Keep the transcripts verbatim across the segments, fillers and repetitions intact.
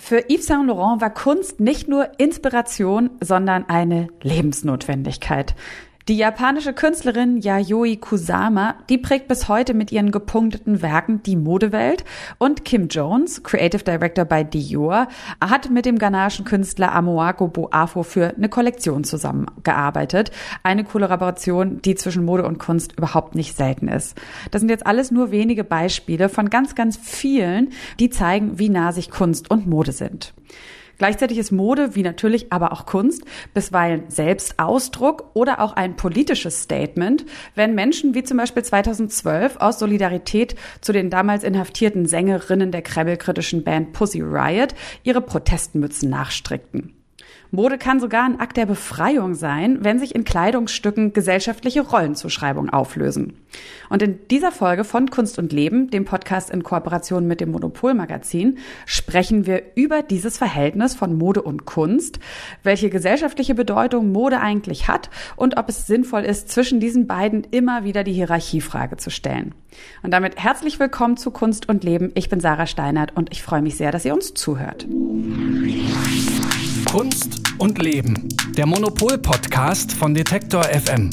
Für Yves Saint Laurent war Kunst nicht nur Inspiration, sondern eine Lebensnotwendigkeit. Die japanische Künstlerin Yayoi Kusama, die prägt bis heute mit ihren gepunkteten Werken die Modewelt, und Kim Jones, Creative Director bei Dior, hat mit dem ghanaischen Künstler Amoako Boafo für eine Kollektion zusammengearbeitet. Eine Kollaboration, die zwischen Mode und Kunst überhaupt nicht selten ist. Das sind jetzt alles nur wenige Beispiele von ganz, ganz vielen, die zeigen, wie nah sich Kunst und Mode sind. Gleichzeitig ist Mode, wie natürlich aber auch Kunst, bisweilen Selbstausdruck oder auch ein politisches Statement, wenn Menschen wie zum Beispiel zweitausendzwölf aus Solidarität zu den damals inhaftierten Sängerinnen der Kreml-kritischen Band Pussy Riot ihre Protestmützen nachstrickten. Mode kann sogar ein Akt der Befreiung sein, wenn sich in Kleidungsstücken gesellschaftliche Rollenzuschreibungen auflösen. Und in dieser Folge von Kunst und Leben, dem Podcast in Kooperation mit dem Monopol-Magazin, sprechen wir über dieses Verhältnis von Mode und Kunst, welche gesellschaftliche Bedeutung Mode eigentlich hat und ob es sinnvoll ist, zwischen diesen beiden immer wieder die Hierarchiefrage zu stellen. Und damit herzlich willkommen zu Kunst und Leben. Ich bin Sarah Steinert und ich freue mich sehr, dass ihr uns zuhört. Kunst und Leben, der Monopol-Podcast von Detektor F M.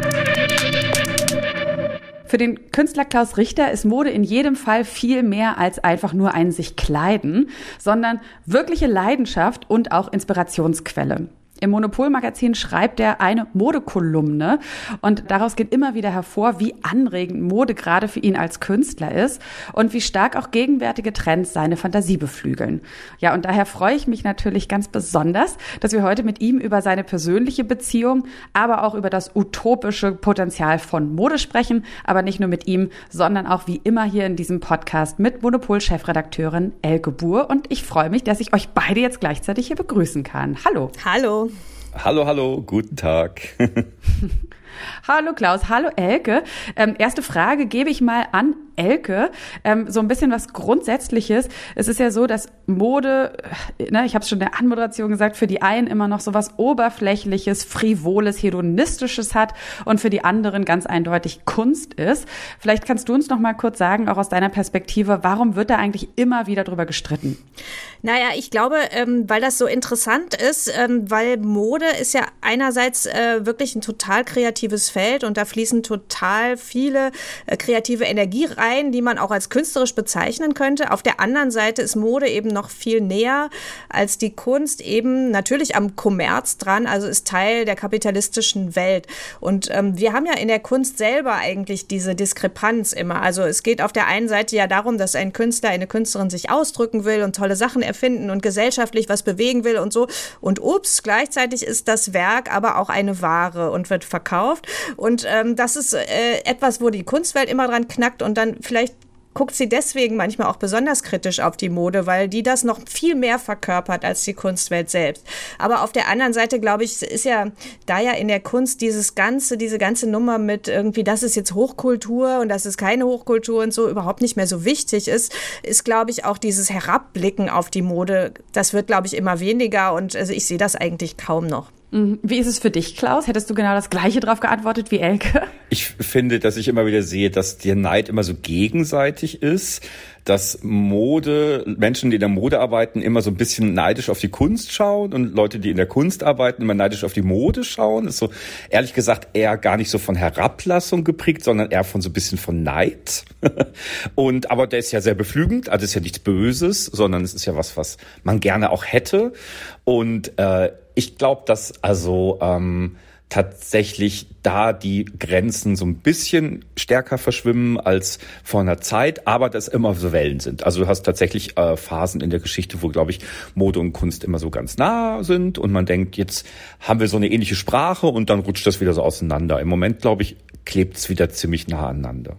Für den Künstler Klaus Richter ist Mode in jedem Fall viel mehr als einfach nur ein sich kleiden, sondern wirkliche Leidenschaft und auch Inspirationsquelle. Im Monopol-Magazin schreibt er eine Modekolumne und daraus geht immer wieder hervor, wie anregend Mode gerade für ihn als Künstler ist und wie stark auch gegenwärtige Trends seine Fantasie beflügeln. Ja, und daher freue ich mich natürlich ganz besonders, dass wir heute mit ihm über seine persönliche Beziehung, aber auch über das utopische Potenzial von Mode sprechen, aber nicht nur mit ihm, sondern auch wie immer hier in diesem Podcast mit Monopol-Chefredakteurin Elke Buhr, und ich freue mich, dass ich euch beide jetzt gleichzeitig hier begrüßen kann. Hallo. Hallo. Hallo, hallo, guten Tag. Hallo Klaus, hallo Elke. Ähm, erste Frage gebe ich mal an Elke. Ähm, so ein bisschen was Grundsätzliches. Es ist ja so, dass Mode, ne, ich habe es schon in der Anmoderation gesagt, für die einen immer noch so was Oberflächliches, Frivoles, Hedonistisches hat und für die anderen ganz eindeutig Kunst ist. Vielleicht kannst du uns noch mal kurz sagen, auch aus deiner Perspektive, warum wird da eigentlich immer wieder drüber gestritten? Naja, ich glaube, ähm, weil das so interessant ist, ähm, weil Mode ist ja einerseits äh, wirklich ein total kreatives Feld und da fließen total viele äh, kreative Energie rein, die man auch als künstlerisch bezeichnen könnte. Auf der anderen Seite ist Mode eben noch viel näher als die Kunst, eben natürlich am Kommerz dran, also ist Teil der kapitalistischen Welt. Und ähm, wir haben ja in der Kunst selber eigentlich diese Diskrepanz immer. Also es geht auf der einen Seite ja darum, dass ein Künstler, eine Künstlerin sich ausdrücken will und tolle Sachen erfinden und gesellschaftlich was bewegen will und so. Und ups, gleichzeitig ist das Werk aber auch eine Ware und wird verkauft. Und ähm, das ist äh, etwas, wo die Kunstwelt immer dran knackt und dann vielleicht guckt sie deswegen manchmal auch besonders kritisch auf die Mode, weil die das noch viel mehr verkörpert als die Kunstwelt selbst. Aber auf der anderen Seite, glaube ich, ist ja da ja in der Kunst dieses ganze, diese ganze Nummer mit irgendwie, das ist jetzt Hochkultur und das ist keine Hochkultur und so überhaupt nicht mehr so wichtig ist, ist, glaube ich, auch dieses Herabblicken auf die Mode, das wird, glaube ich, immer weniger und also ich sehe das eigentlich kaum noch. Wie ist es für dich, Klaus? Hättest du genau das Gleiche drauf geantwortet wie Elke? Ich finde, dass ich immer wieder sehe, dass der Neid immer so gegenseitig ist, dass Mode, Menschen, die in der Mode arbeiten, immer so ein bisschen neidisch auf die Kunst schauen und Leute, die in der Kunst arbeiten, immer neidisch auf die Mode schauen. Das ist so, ehrlich gesagt, eher gar nicht so von Herablassung geprägt, sondern eher von so ein bisschen von Neid. Und, aber der ist ja sehr beflügend, also ist ja nichts Böses, sondern es ist ja was, was man gerne auch hätte. Und äh, ich glaube, dass also ähm, tatsächlich da die Grenzen so ein bisschen stärker verschwimmen als vor einer Zeit, aber dass immer so Wellen sind. Also du hast tatsächlich äh, Phasen in der Geschichte, wo, glaube ich, Mode und Kunst immer so ganz nah sind und man denkt, jetzt haben wir so eine ähnliche Sprache und dann rutscht das wieder so auseinander. Im Moment, glaube ich, klebt es wieder ziemlich nah aneinander.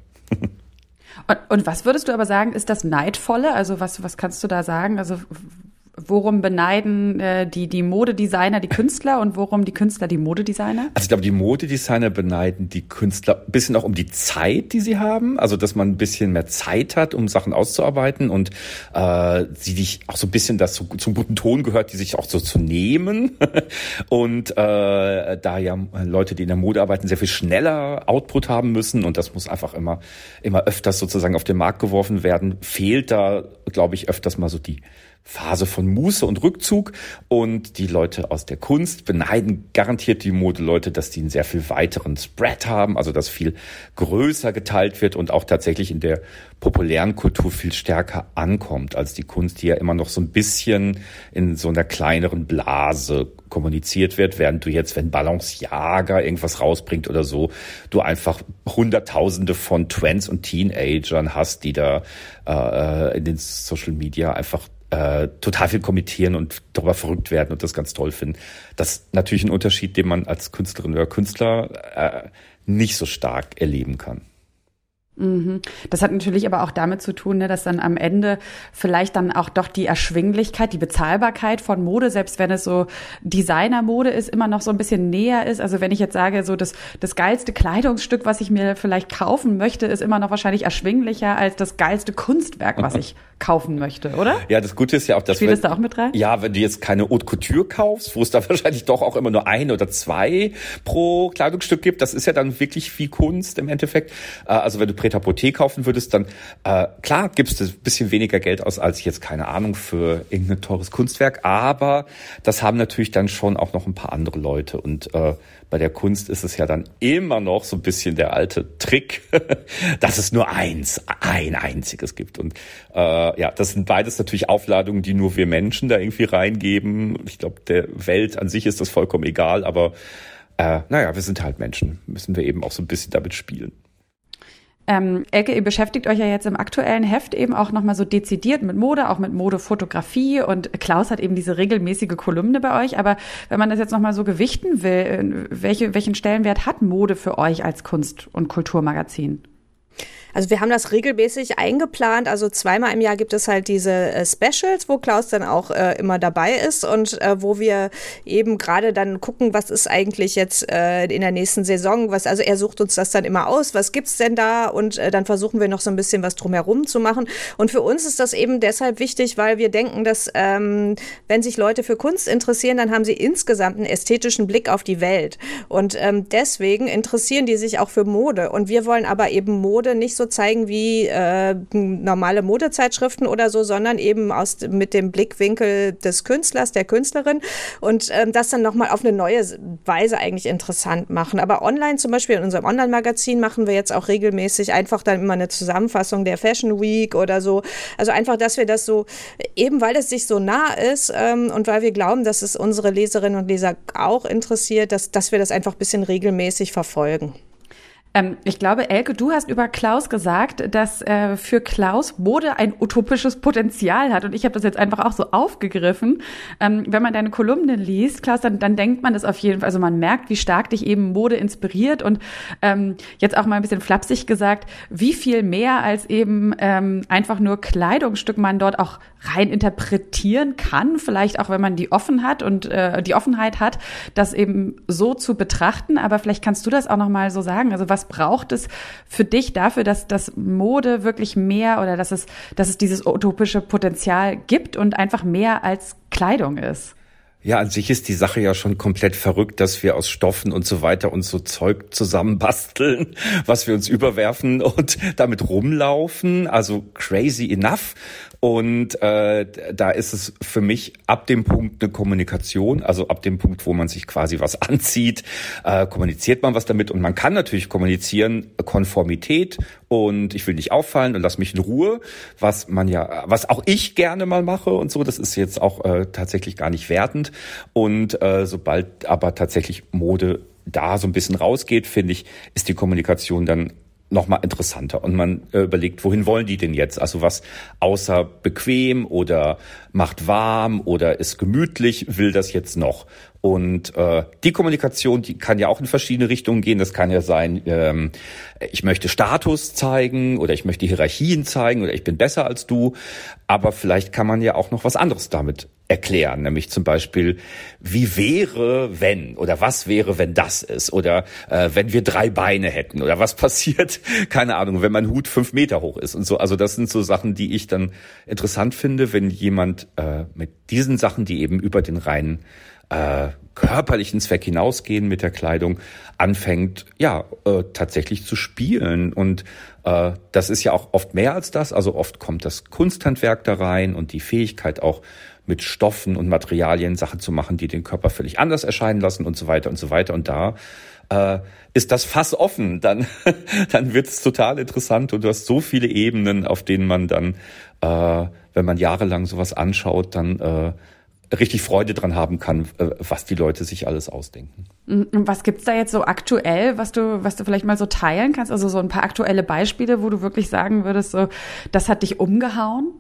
Und, und was würdest du aber sagen, ist das Neidvolle? Also was, was kannst du da sagen? Also worum beneiden äh, die, die Modedesigner die Künstler und worum die Künstler die Modedesigner? Also ich glaube, die Modedesigner beneiden die Künstler ein bisschen auch um die Zeit, die sie haben. Also dass man ein bisschen mehr Zeit hat, um Sachen auszuarbeiten und äh, sie sich auch so ein bisschen das zu, zum guten Ton gehört, die sich auch so zu nehmen. Und äh, da ja Leute, die in der Mode arbeiten, sehr viel schneller Output haben müssen und das muss einfach immer, immer öfters sozusagen auf den Markt geworfen werden, fehlt da, glaube ich, öfters mal so die Phase von Muße und Rückzug und die Leute aus der Kunst beneiden garantiert die Modeleute, dass die einen sehr viel weiteren Spread haben, also dass viel größer geteilt wird und auch tatsächlich in der populären Kultur viel stärker ankommt als die Kunst, die ja immer noch so ein bisschen in so einer kleineren Blase kommuniziert wird, während du jetzt, wenn Balenciaga irgendwas rausbringt oder so, du einfach Hunderttausende von Twents und Teenagern hast, die da äh, in den Social Media einfach Äh, total viel kommentieren und darüber verrückt werden und das ganz toll finden. Das ist natürlich ein Unterschied, den man als Künstlerin oder Künstler äh, nicht so stark erleben kann. Das hat natürlich aber auch damit zu tun, ne, dass dann am Ende vielleicht dann auch doch die Erschwinglichkeit, die Bezahlbarkeit von Mode, selbst wenn es so Designermode ist, immer noch so ein bisschen näher ist. Also wenn ich jetzt sage, so das, das geilste Kleidungsstück, was ich mir vielleicht kaufen möchte, ist immer noch wahrscheinlich erschwinglicher als das geilste Kunstwerk, was ich kaufen möchte, oder? Ja, das Gute ist ja auch, dass Spielt es da auch mit rein? Ja, wenn du jetzt keine Haute Couture kaufst, wo es da wahrscheinlich doch auch immer nur ein oder zwei pro Kleidungsstück gibt, das ist ja dann wirklich wie Kunst im Endeffekt. Also wenn du Prêt-à-Porter kaufen würdest, dann äh, klar gibst du ein bisschen weniger Geld aus als jetzt, keine Ahnung, für irgendein teures Kunstwerk, aber das haben natürlich dann schon auch noch ein paar andere Leute und äh, bei der Kunst ist es ja dann immer noch so ein bisschen der alte Trick, dass es nur eins, ein einziges gibt und äh, ja, das sind beides natürlich Aufladungen, die nur wir Menschen da irgendwie reingeben. Ich glaube, der Welt an sich ist das vollkommen egal, aber äh, naja, wir sind halt Menschen, müssen wir eben auch so ein bisschen damit spielen. Ähm, Elke, ihr beschäftigt euch ja jetzt im aktuellen Heft eben auch nochmal so dezidiert mit Mode, auch mit Modefotografie und Klaus hat eben diese regelmäßige Kolumne bei euch, aber wenn man das jetzt nochmal so gewichten will, welche, welchen Stellenwert hat Mode für euch als Kunst- und Kulturmagazin? Also wir haben das regelmäßig eingeplant, also zweimal im Jahr gibt es halt diese äh, Specials, wo Klaus dann auch äh, immer dabei ist und äh, wo wir eben gerade dann gucken, was ist eigentlich jetzt äh, in der nächsten Saison, was, also er sucht uns das dann immer aus, was gibt's denn da und äh, dann versuchen wir noch so ein bisschen was drumherum zu machen und für uns ist das eben deshalb wichtig, weil wir denken, dass ähm, wenn sich Leute für Kunst interessieren, dann haben sie insgesamt einen ästhetischen Blick auf die Welt und ähm, deswegen interessieren die sich auch für Mode und wir wollen aber eben Mode nicht so so zeigen wie äh, normale Modezeitschriften oder so, sondern eben aus mit dem Blickwinkel des Künstlers, der Künstlerin und ähm, das dann nochmal auf eine neue Weise eigentlich interessant machen. Aber online zum Beispiel, in unserem Online-Magazin machen wir jetzt auch regelmäßig einfach dann immer eine Zusammenfassung der Fashion Week oder so. Also einfach, dass wir das so, eben weil es sich so nah ist ähm, und weil wir glauben, dass es unsere Leserinnen und Leser auch interessiert, dass, dass wir das einfach ein bisschen regelmäßig verfolgen. Ähm, ich glaube, Elke, du hast über Klaus gesagt, dass äh, für Klaus Mode ein utopisches Potenzial hat. Und ich habe das jetzt einfach auch so aufgegriffen. Ähm, wenn man deine Kolumne liest, Klaus, dann, dann denkt man das auf jeden Fall. Also man merkt, wie stark dich eben Mode inspiriert. Und ähm, jetzt auch mal ein bisschen flapsig gesagt, wie viel mehr als eben ähm, einfach nur Kleidungsstück man dort auch rein interpretieren kann. Vielleicht auch, wenn man die offen hat und äh, die Offenheit hat, das eben so zu betrachten. Aber vielleicht kannst du das auch noch mal so sagen. Also was Was braucht es für dich dafür, dass das Mode wirklich mehr oder dass es, dass es dieses utopische Potenzial gibt und einfach mehr als Kleidung ist? Ja, an sich ist die Sache ja schon komplett verrückt, dass wir aus Stoffen und so weiter uns so Zeug zusammenbasteln, was wir uns überwerfen und damit rumlaufen. Also crazy enough. Und äh, da ist es für mich ab dem Punkt eine Kommunikation, also ab dem Punkt, wo man sich quasi was anzieht, äh, kommuniziert man was damit. Und man kann natürlich kommunizieren, Konformität und ich will nicht auffallen und lass mich in Ruhe, was man ja, was auch ich gerne mal mache und so. Das ist jetzt auch äh, tatsächlich gar nicht wertend. Und äh, sobald aber tatsächlich Mode da so ein bisschen rausgeht, finde ich, ist die Kommunikation dann noch mal interessanter und man äh, überlegt, wohin wollen die denn jetzt? Also was außer bequem oder macht warm oder ist gemütlich, will das jetzt noch? Und äh, die Kommunikation, die kann ja auch in verschiedene Richtungen gehen. Das kann ja sein, ähm, ich möchte Status zeigen oder ich möchte Hierarchien zeigen oder ich bin besser als du. Aber vielleicht kann man ja auch noch was anderes damit erklären, nämlich zum Beispiel, wie wäre, wenn oder was wäre, wenn das ist oder äh, wenn wir drei Beine hätten oder was passiert, keine Ahnung, wenn mein Hut fünf Meter hoch ist und so. Also das sind so Sachen, die ich dann interessant finde, wenn jemand äh, mit diesen Sachen, die eben über den reinen äh, körperlichen Zweck hinausgehen mit der Kleidung, anfängt, ja, äh, tatsächlich zu spielen. Und äh, das ist ja auch oft mehr als das. Also oft kommt das Kunsthandwerk da rein und die Fähigkeit auch mit Stoffen und Materialien Sachen zu machen, die den Körper völlig anders erscheinen lassen und so weiter und so weiter. Und da äh, ist das Fass offen. Dann, dann wird es total interessant und du hast so viele Ebenen, auf denen man dann, äh, wenn man jahrelang sowas anschaut, dann äh, richtig Freude dran haben kann, was die Leute sich alles ausdenken. Was gibt's da jetzt so aktuell, was du, was du vielleicht mal so teilen kannst? Also so ein paar aktuelle Beispiele, wo du wirklich sagen würdest, so, das hat dich umgehauen?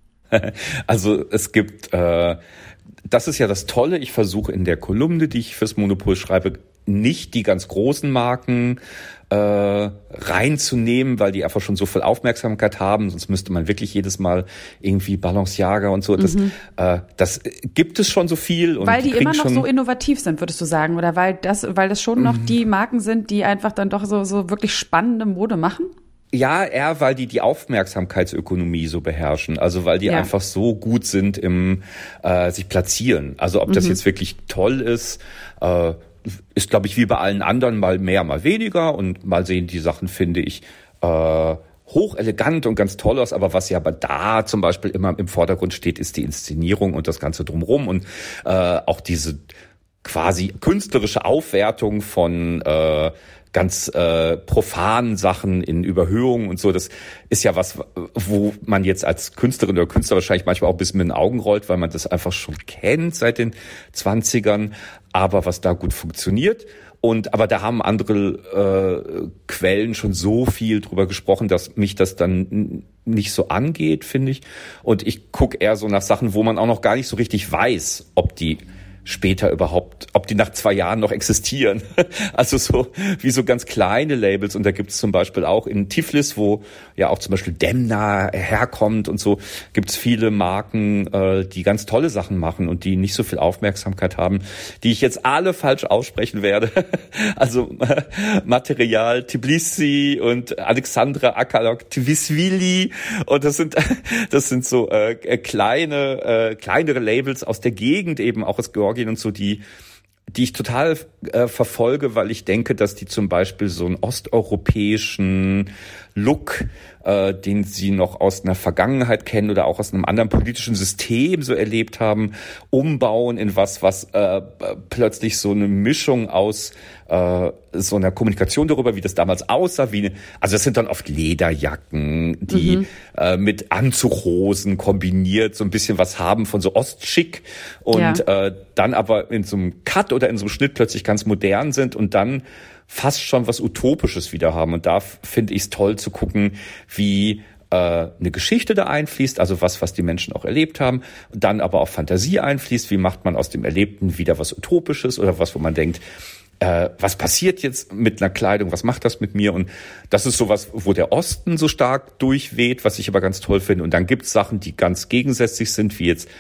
Also es gibt, äh, das ist ja das Tolle, ich versuche in der Kolumne, die ich fürs Monopol schreibe, nicht die ganz großen Marken äh, reinzunehmen, weil die einfach schon so viel Aufmerksamkeit haben, sonst müsste man wirklich jedes Mal irgendwie Balenciaga und so. Das, mhm. äh, das gibt es schon so viel. Und weil die, die immer noch schon so innovativ sind, würdest du sagen, oder weil das, weil das schon noch mhm. die Marken sind, die einfach dann doch so, so wirklich spannende Mode machen? Ja, eher, weil die die Aufmerksamkeitsökonomie so beherrschen. Also weil die ja. einfach so gut sind im äh, sich platzieren. Also ob das mhm. jetzt wirklich toll ist, äh, ist, glaube ich, wie bei allen anderen mal mehr, mal weniger. Und mal sehen die Sachen, finde ich, äh, hochelegant und ganz toll aus. Aber was ja aber da zum Beispiel immer im Vordergrund steht, ist die Inszenierung und das Ganze drumherum. Und äh, auch diese quasi künstlerische Aufwertung von äh, ganz äh, profanen Sachen in Überhöhung und so, das ist ja was, wo man jetzt als Künstlerin oder Künstler wahrscheinlich manchmal auch ein bisschen mit den Augen rollt, weil man das einfach schon kennt seit den zwanzigern, aber was da gut funktioniert. Und aber da haben andere äh, Quellen schon so viel drüber gesprochen, dass mich das dann nicht so angeht, finde ich. Und ich gucke eher so nach Sachen, wo man auch noch gar nicht so richtig weiß, ob die später überhaupt, ob die nach zwei Jahren noch existieren. Also so wie so ganz kleine Labels. Und da gibt es zum Beispiel auch in Tiflis, wo ja auch zum Beispiel Demna herkommt und so, gibt es viele Marken, äh, die ganz tolle Sachen machen und die nicht so viel Aufmerksamkeit haben, die ich jetzt alle falsch aussprechen werde. Also äh, Material Tbilisi und Alexandra Akalok-Tvisvili. Und das sind das sind so äh, kleine, äh, kleinere Labels aus der Gegend, eben auch aus Georgien und so, die die ich total äh, verfolge, weil ich denke, dass die zum Beispiel so einen osteuropäischen Look, äh, den sie noch aus einer Vergangenheit kennen oder auch aus einem anderen politischen System so erlebt haben, umbauen in was, was äh, plötzlich so eine Mischung aus äh, so einer Kommunikation darüber, wie das damals aussah, wie eine, also das sind dann oft Lederjacken, die mhm. äh, mit Anzughosen kombiniert so ein bisschen was haben von so Ostschick und ja. äh, dann aber in so einem Cut oder in so einem Schnitt plötzlich ganz modern sind und dann fast schon was Utopisches wieder haben. Und da finde ich es toll zu gucken, wie äh, eine Geschichte da einfließt, also was, was die Menschen auch erlebt haben, und dann aber auch Fantasie einfließt, wie macht man aus dem Erlebten wieder was Utopisches oder was, wo man denkt, äh, was passiert jetzt mit einer Kleidung, was macht das mit mir? Und das ist sowas, wo der Osten so stark durchweht, was ich aber ganz toll finde. Und dann gibt's Sachen, die ganz gegensätzlich sind, wie jetzt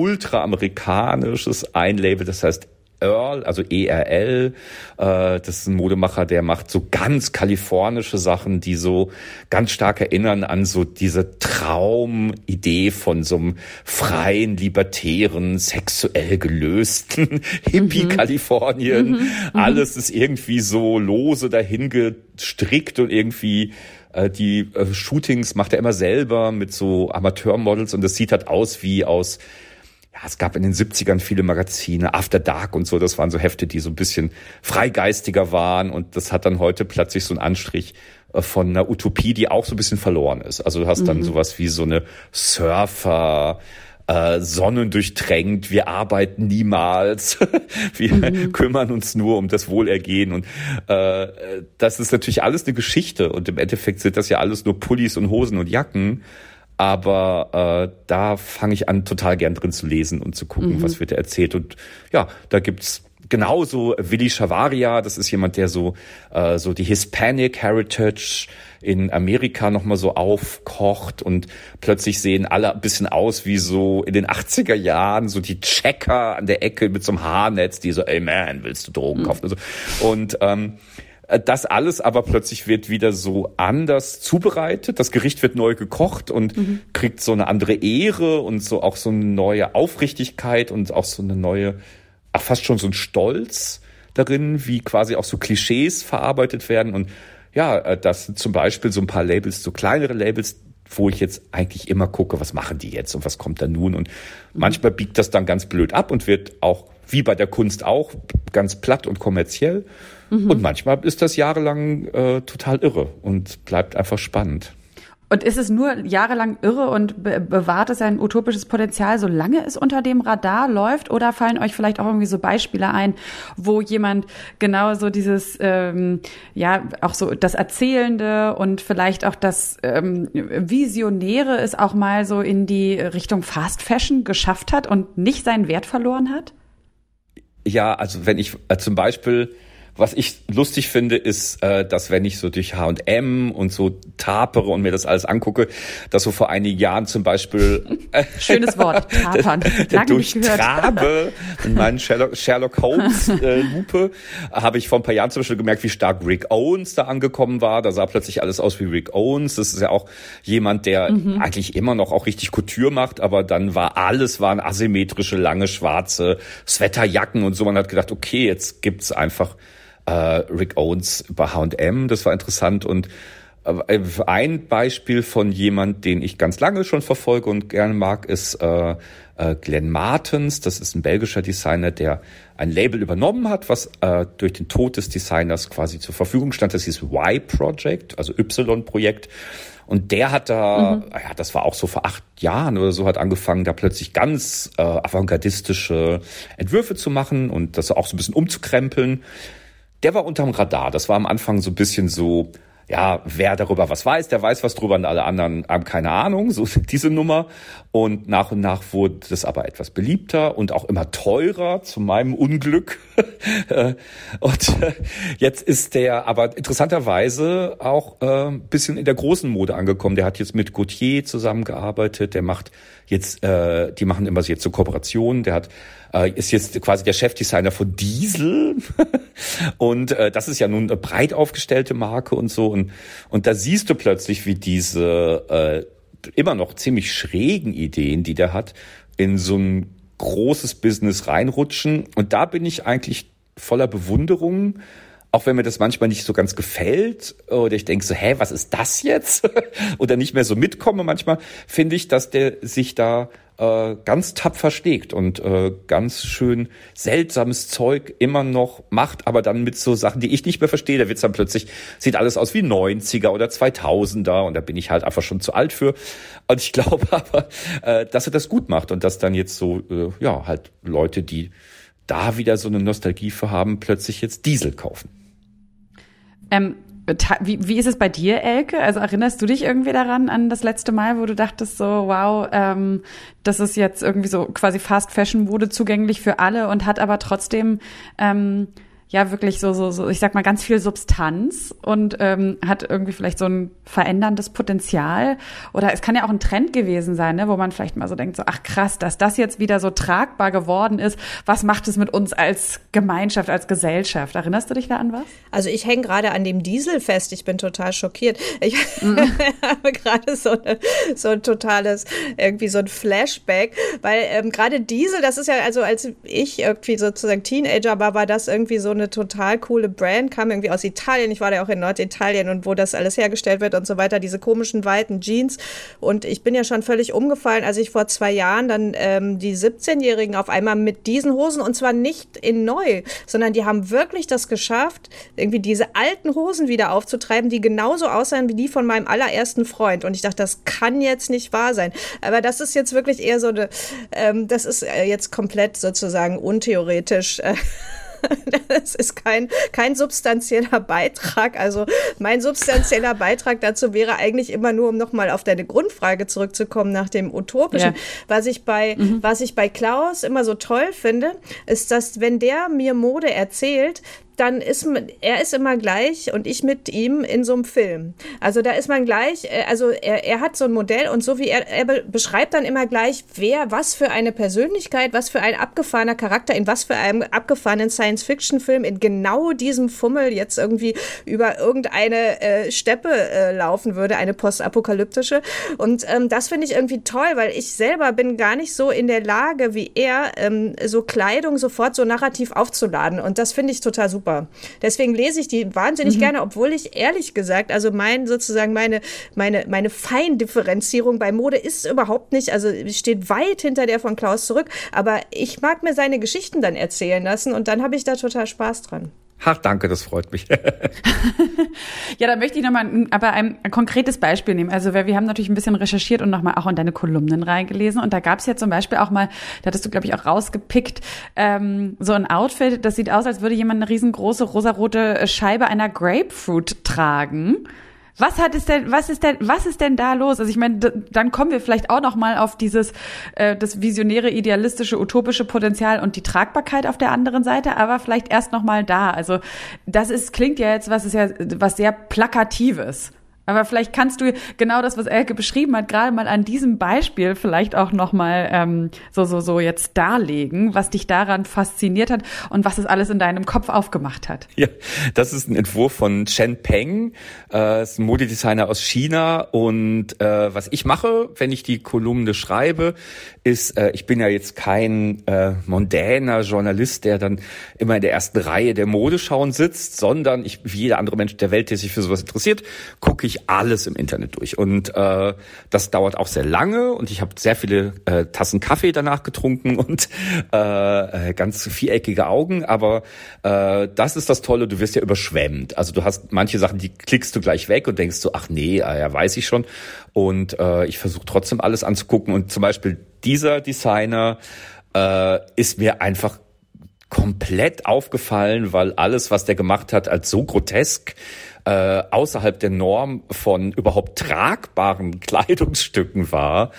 ultraamerikanisches Einlabel, das heißt Earl, also E R L, äh, das ist ein Modemacher, der macht so ganz kalifornische Sachen, die so ganz stark erinnern an so diese Traumidee von so einem freien, libertären, sexuell gelösten Hippie-Kalifornien. Mhm. Alles ist irgendwie so lose dahin gestrickt und irgendwie äh, die äh, Shootings macht er immer selber mit so Amateurmodels und das sieht halt aus wie aus Ja, es gab in den siebzigern viele Magazine, After Dark und so, das waren so Hefte, die so ein bisschen freigeistiger waren und das hat dann heute plötzlich so einen Anstrich von einer Utopie, die auch so ein bisschen verloren ist. Also du hast dann mhm. sowas wie so eine Surfer, äh, sonnendurchdrängt, wir arbeiten niemals, wir mhm. kümmern uns nur um das Wohlergehen und äh, das ist natürlich alles eine Geschichte und im Endeffekt sind das ja alles nur Pullis und Hosen und Jacken. Aber äh, da fange ich an, total gern drin zu lesen und zu gucken, mhm. was wird erzählt. Und ja, da gibt's genauso Willi Chavarria, das ist jemand, der so äh, so die Hispanic Heritage in Amerika nochmal so aufkocht und plötzlich sehen alle ein bisschen aus wie so in den achtziger Jahren, so die Checker an der Ecke mit so einem Haarnetz, die so, ey man, willst du Drogen mhm. kaufen? Und, so. und ähm, das alles aber plötzlich wird wieder so anders zubereitet. Das Gericht wird neu gekocht und mhm. kriegt so eine andere Ehre und so auch so eine neue Aufrichtigkeit und auch so eine neue auch fast schon so ein Stolz darin, wie quasi auch so Klischees verarbeitet werden. Und ja, das sind zum Beispiel so ein paar Labels, so kleinere Labels, wo ich jetzt eigentlich immer gucke, was machen die jetzt und was kommt da nun? Und manchmal biegt das dann ganz blöd ab und wird auch, wie bei der Kunst auch, ganz platt und kommerziell. Mhm. Und manchmal ist das jahrelang äh, total irre und bleibt einfach spannend. Und ist es nur jahrelang irre und be- bewahrt es ein utopisches Potenzial, solange es unter dem Radar läuft? Oder fallen euch vielleicht auch irgendwie so Beispiele ein, wo jemand genau so dieses, ähm, ja, auch so das Erzählende und vielleicht auch das ähm, Visionäre es auch mal so in die Richtung Fast Fashion geschafft hat und nicht seinen Wert verloren hat? Ja, also wenn ich äh, zum Beispiel... Was ich lustig finde, ist, äh, dass wenn ich so durch H und M und so tapere und mir das alles angucke, dass so vor einigen Jahren zum Beispiel äh, schönes Wort, tapern, lange nicht gehört. Durchtrabe in meinen Sherlock, Sherlock Holmes äh, Lupe, habe ich vor ein paar Jahren zum Beispiel gemerkt, wie stark Rick Owens da angekommen war. Da sah plötzlich alles aus wie Rick Owens. Das ist ja auch jemand, der mhm. eigentlich immer noch auch richtig Couture macht, aber dann war alles, waren asymmetrische, lange, schwarze Sweaterjacken und so. Man hat gedacht, okay, jetzt gibt's einfach Uh, Rick Owens bei H und M, das war interessant. Und uh, ein Beispiel von jemand, den ich ganz lange schon verfolge und gerne mag, ist uh, uh, Glenn Martens. Das ist ein belgischer Designer, der ein Label übernommen hat, was uh, durch den Tod des Designers quasi zur Verfügung stand. Das hieß Y-Project, also Y-Projekt. Und der hat da, mhm. ja, das war auch so vor acht Jahren oder so, hat angefangen, da plötzlich ganz uh, avantgardistische Entwürfe zu machen und das auch so ein bisschen umzukrempeln. Der war unterm Radar. Das war am Anfang so ein bisschen so, ja, wer darüber was weiß, der weiß was drüber und alle anderen haben keine Ahnung, so diese Nummer. Und nach und nach wurde das aber etwas beliebter und auch immer teurer, zu meinem Unglück. Und jetzt ist der aber interessanterweise auch ein bisschen in der großen Mode angekommen. Der hat jetzt mit Gautier zusammengearbeitet, der macht jetzt, die machen immer jetzt so Kooperationen, der hat ist jetzt quasi der Chefdesigner von Diesel und äh, das ist ja nun eine breit aufgestellte Marke und so und und da siehst du plötzlich, wie diese äh, immer noch ziemlich schrägen Ideen, die der hat, in so ein großes Business reinrutschen und da bin ich eigentlich voller Bewunderung, auch wenn mir das manchmal nicht so ganz gefällt oder ich denke so, hä, was ist das jetzt? Oder nicht mehr so mitkomme manchmal, finde ich, dass der sich da äh, ganz tapfer schlägt und äh, ganz schön seltsames Zeug immer noch macht, aber dann mit so Sachen, die ich nicht mehr verstehe. Da wird's dann plötzlich, sieht alles aus wie neunziger oder zweitausender und da bin ich halt einfach schon zu alt für. Und ich glaube aber, äh, dass er das gut macht und dass dann jetzt so, äh, ja, halt Leute, die da wieder so eine Nostalgie für haben, plötzlich jetzt Diesel kaufen. Ähm, wie, wie ist es bei dir, Elke? Also erinnerst du dich irgendwie daran, an das letzte Mal, wo du dachtest so, wow, ähm, das ist jetzt irgendwie so quasi Fast Fashion Mode zugänglich für alle und hat aber trotzdem ähm, ja wirklich so, so, so, ich sag mal, ganz viel Substanz und ähm, hat irgendwie vielleicht so ein veränderndes Potenzial. Oder es kann ja auch ein Trend gewesen sein, ne, wo man vielleicht mal so denkt, so, ach krass, dass das jetzt wieder so tragbar geworden ist. Was macht es mit uns als Gemeinschaft, als Gesellschaft? Erinnerst du dich da an was? Also ich hänge gerade an dem Diesel fest. Ich bin total schockiert. Ich mhm. habe gerade so, eine, so ein totales, irgendwie so ein Flashback, weil ähm, gerade Diesel, das ist ja, also als ich irgendwie sozusagen Teenager war, war das irgendwie so eine total coole Brand, kam irgendwie aus Italien. Ich war ja auch in Norditalien und wo das alles hergestellt wird und so weiter, diese komischen weiten Jeans. Und ich bin ja schon völlig umgefallen, als ich vor zwei Jahren dann ähm, die siebzehnjährigen auf einmal mit diesen Hosen, und zwar nicht in neu, sondern die haben wirklich das geschafft, irgendwie diese alten Hosen wieder aufzutreiben, die genauso aussahen wie die von meinem allerersten Freund. Und ich dachte, das kann jetzt nicht wahr sein. Aber das ist jetzt wirklich eher so eine, ähm, das ist äh, jetzt komplett sozusagen untheoretisch. Äh, Das ist kein, kein substanzieller Beitrag. Also mein substanzieller Beitrag dazu wäre eigentlich immer nur, um nochmal auf deine Grundfrage zurückzukommen nach dem Utopischen. Ja. Was ich bei, mhm. was ich bei Klaus immer so toll finde, ist, dass wenn der mir Mode erzählt, dann ist er ist immer gleich und ich mit ihm in so einem Film. Also da ist man gleich, also er, er hat so ein Modell und so wie er, er beschreibt dann immer gleich, wer, was für eine Persönlichkeit, was für ein abgefahrener Charakter, in was für einem abgefahrenen Science-Fiction-Film in genau diesem Fummel jetzt irgendwie über irgendeine äh, Steppe äh, laufen würde, eine postapokalyptische. Und ähm, das finde ich irgendwie toll, weil ich selber bin gar nicht so in der Lage wie er, ähm, so Kleidung sofort so narrativ aufzuladen. Und das finde ich total super. Deswegen lese ich die wahnsinnig mhm. gerne, obwohl ich ehrlich gesagt, also mein sozusagen meine, meine, meine Feindifferenzierung bei Mode ist überhaupt nicht, also steht weit hinter der von Klaus zurück, aber ich mag mir seine Geschichten dann erzählen lassen und dann habe ich da total Spaß dran. Ach, danke, das freut mich. Ja, da möchte ich nochmal ein, aber ein, ein konkretes Beispiel nehmen. Also wir, wir haben natürlich ein bisschen recherchiert und nochmal auch in deine Kolumnen reingelesen. Und da gab es ja zum Beispiel auch mal, da hattest du, glaube ich, auch rausgepickt, ähm, so ein Outfit, das sieht aus, als würde jemand eine riesengroße rosarote Scheibe einer Grapefruit tragen. Was hat es denn, was ist denn, was ist denn da los? Also ich meine, d- dann kommen wir vielleicht auch noch mal auf dieses, äh, das visionäre, idealistische, utopische Potenzial und die Tragbarkeit auf der anderen Seite, aber vielleicht erst noch mal da. Also das ist, klingt ja jetzt, was ist ja, was sehr Plakatives. Aber vielleicht kannst du genau das, was Elke beschrieben hat, gerade mal an diesem Beispiel vielleicht auch noch mal ähm, so so so jetzt darlegen, was dich daran fasziniert hat und was es alles in deinem Kopf aufgemacht hat. Ja, das ist ein Entwurf von Chen Peng, äh, ist ein Modedesigner aus China. Und äh, was ich mache, wenn ich die Kolumne schreibe, ist, äh, ich bin ja jetzt kein äh, mondäner Journalist, der dann immer in der ersten Reihe der Modeschauen sitzt, sondern ich, wie jeder andere Mensch der Welt, der sich für sowas interessiert, gucke ich alles im Internet durch. Und äh, das dauert auch sehr lange und ich habe sehr viele äh, Tassen Kaffee danach getrunken und äh, ganz viereckige Augen. Aber äh, das ist das Tolle, du wirst ja überschwemmt. Also du hast manche Sachen, die klickst du gleich weg und denkst so, ach nee, ah, ja, weiß ich schon. Und äh, ich versuche trotzdem alles anzugucken. Und zum Beispiel dieser Designer äh, ist mir einfach komplett aufgefallen, weil alles, was der gemacht hat, als so grotesk äh, außerhalb der Norm von überhaupt tragbaren Kleidungsstücken war,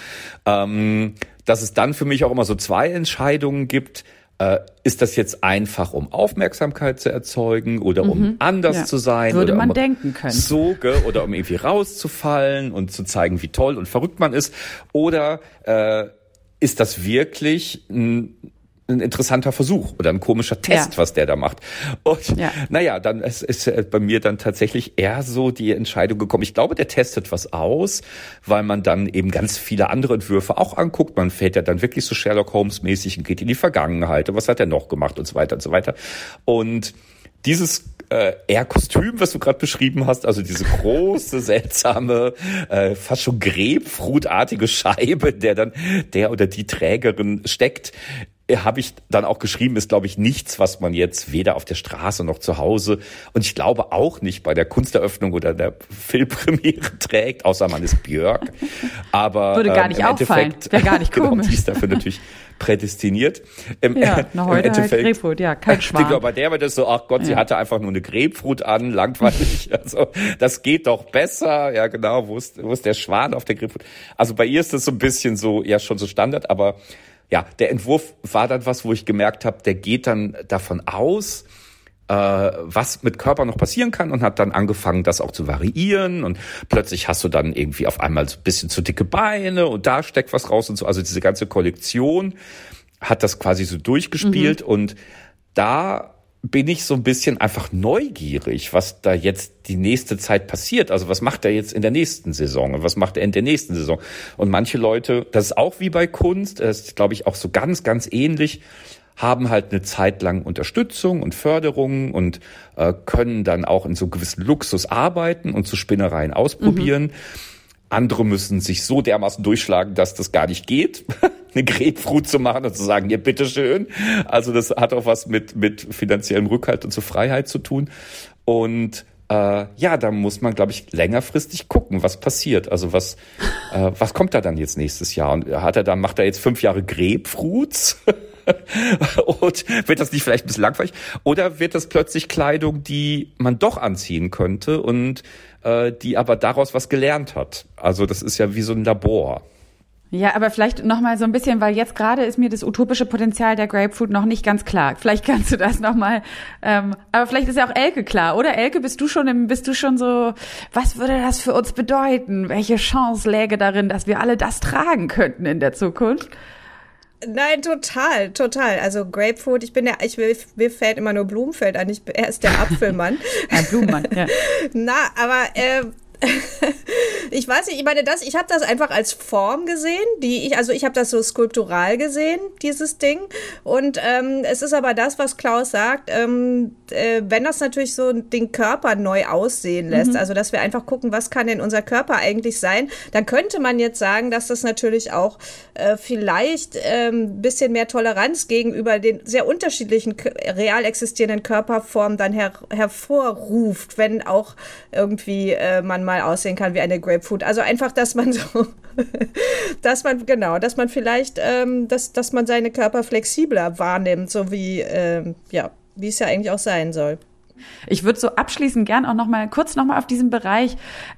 ähm, dass es dann für mich auch immer so zwei Entscheidungen gibt. Äh, ist das jetzt einfach, um Aufmerksamkeit zu erzeugen oder um mhm, anders ja. zu sein? Würde oder man um denken können. So, oder um irgendwie rauszufallen und zu zeigen, wie toll und verrückt man ist? Oder äh, ist das wirklich ein ein interessanter Versuch oder ein komischer Test, ja. was der da macht. Und ja. naja, dann ist, ist bei mir dann tatsächlich eher so die Entscheidung gekommen. Ich glaube, der testet was aus, weil man dann eben ganz viele andere Entwürfe auch anguckt. Man fährt ja dann wirklich so Sherlock Holmes-mäßig und geht in die Vergangenheit. Und was hat er noch gemacht und so weiter und so weiter. Und dieses äh, eher Kostüm, was du gerade beschrieben hast, also diese große, seltsame, äh, fast schon Grapefruitartige Scheibe, der dann der oder die Trägerin steckt, habe ich dann auch geschrieben, ist, glaube ich, nichts, was man jetzt weder auf der Straße noch zu Hause und ich glaube auch nicht bei der Kunsteröffnung oder der Filmpremiere trägt, außer man ist Björk. Aber würde gar nicht ähm, auffallen, wäre gar nicht komisch. Genau, die ist dafür natürlich prädestiniert. Im, ja, na, heute im halt Grapefruit, ja, kein Schwan. Genau, bei der war das so, ach Gott, sie ja. hatte einfach nur eine Grapefruit an, langweilig. Also das geht doch besser. Ja, genau, wo ist, wo ist der Schwan auf der Grapefruit? Also bei ihr ist das so ein bisschen so, ja, schon so Standard, aber ja, der Entwurf war dann was, wo ich gemerkt habe, der geht dann davon aus, äh, was mit Körper noch passieren kann und hat dann angefangen, das auch zu variieren und plötzlich hast du dann irgendwie auf einmal so ein bisschen zu dicke Beine und da steckt was raus und so. Also diese ganze Kollektion hat das quasi so durchgespielt mhm. und da bin ich so ein bisschen einfach neugierig, was da jetzt die nächste Zeit passiert. Also was macht er jetzt in der nächsten Saison und was macht er in der nächsten Saison? Und manche Leute, das ist auch wie bei Kunst, das ist, glaube ich, auch so ganz, ganz ähnlich, haben halt eine Zeit lang Unterstützung und Förderung und äh, können dann auch in so gewissen Luxus arbeiten und so Spinnereien ausprobieren. Mhm. Andere müssen sich so dermaßen durchschlagen, dass das gar nicht geht, eine Grapefruit zu machen und zu sagen, ja, bitteschön. Also das hat auch was mit mit finanziellem Rückhalt und zur Freiheit zu tun. Und äh, ja, da muss man, glaube ich, längerfristig gucken, was passiert. Also was äh, was kommt da dann jetzt nächstes Jahr? Und hat er dann macht er jetzt fünf Jahre Grapefruits? Und wird das nicht vielleicht ein bisschen langweilig? Oder wird das plötzlich Kleidung, die man doch anziehen könnte und äh, die aber daraus was gelernt hat? Also das ist ja wie so ein Labor. Ja, aber vielleicht noch mal so ein bisschen, weil jetzt gerade ist mir das utopische Potenzial der Grapefruit noch nicht ganz klar. Vielleicht kannst du das noch mal, ähm, aber vielleicht ist ja auch Elke klar, oder? Elke, bist du schon im, bist du schon so, was würde das für uns bedeuten? Welche Chance läge darin, dass wir alle das tragen könnten in der Zukunft? Nein, total, total. Also Grapefruit, ich bin der, ich will, mir fällt immer nur Blumenfeld an, ich, er ist der Apfelmann. Ein Blumenmann, ja. Na, aber, äh, ich weiß nicht, ich meine, das, ich habe das einfach als Form gesehen, die ich, also ich habe das so skulptural gesehen, dieses Ding. Und ähm, es ist aber das, was Klaus sagt, ähm, äh, wenn das natürlich so den Körper neu aussehen lässt, mhm. also dass wir einfach gucken, was kann denn unser Körper eigentlich sein, dann könnte man jetzt sagen, dass das natürlich auch äh, vielleicht ein ähm, bisschen mehr Toleranz gegenüber den sehr unterschiedlichen real existierenden Körperformen dann her- hervorruft, wenn auch irgendwie äh, man mal aussehen kann wie eine Grapefruit. Also einfach, dass man so, dass man, genau, dass man vielleicht, ähm, dass, dass man seine Körper flexibler wahrnimmt, so wie, ähm, ja, wie es ja eigentlich auch sein soll. Ich würde so abschließend gern auch noch mal kurz noch mal auf diesen Bereich